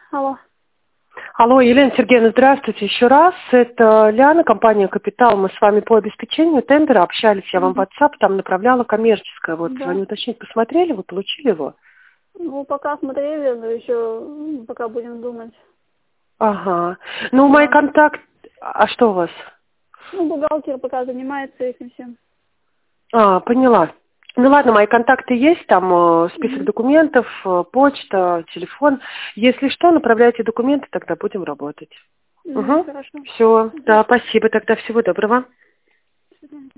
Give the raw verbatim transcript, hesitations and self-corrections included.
Алло. Алло, Елена Сергеевна, здравствуйте еще раз. Это Ляна, компания «Капитал». Мы с вами по обеспечению тендера общались. Я вам в WhatsApp там направляла коммерческое. Вот, Да. звоню уточнить, посмотрели, вы получили его? Ну, пока смотрели, но еще пока будем думать. Ага. Ну, мои Да. контакты... А что у вас? Ну, бухгалтер пока занимается этим всем. А, поняла. Ну ладно, мои контакты есть, там э, список Мгм. документов, э, почта, телефон. Если что, направляйте документы, тогда будем работать. Мгм, Угу. хорошо. Все, Мгм. да, спасибо, тогда всего доброго. До свидания.